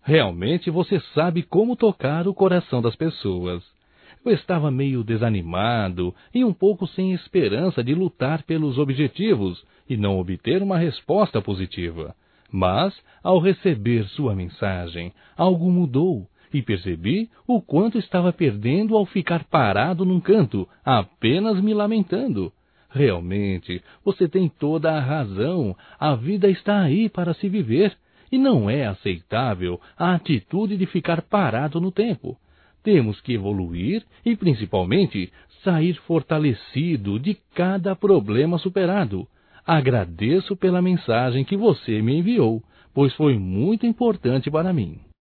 Realmente você sabe como tocar o coração das pessoas. Eu estava meio desanimado e um pouco sem esperança de lutar pelos objetivos e não obter uma resposta positiva. Mas, ao receber sua mensagem, algo mudou e percebi o quanto estava perdendo ao ficar parado num canto, apenas me lamentando. Realmente, você tem toda a razão. A vida está aí para se viver. E não é aceitável a atitude de ficar parado no tempo. Temos que evoluir e, principalmente, sair fortalecido de cada problema superado. Agradeço pela mensagem que você me enviou, pois foi muito importante para mim.